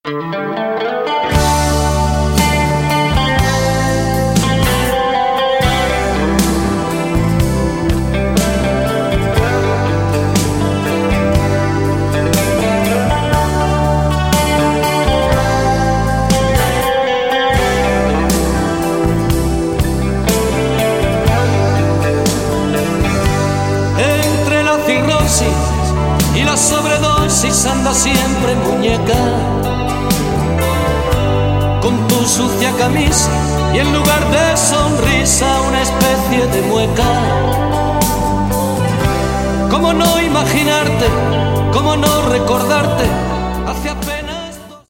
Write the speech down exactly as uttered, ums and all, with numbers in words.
Y la sobredosis anda siempre muñeca, con tu sucia camisa y en lugar de sonrisa una especie de mueca. ¿Cómo no imaginarte, cómo no recordarte? Hace apenas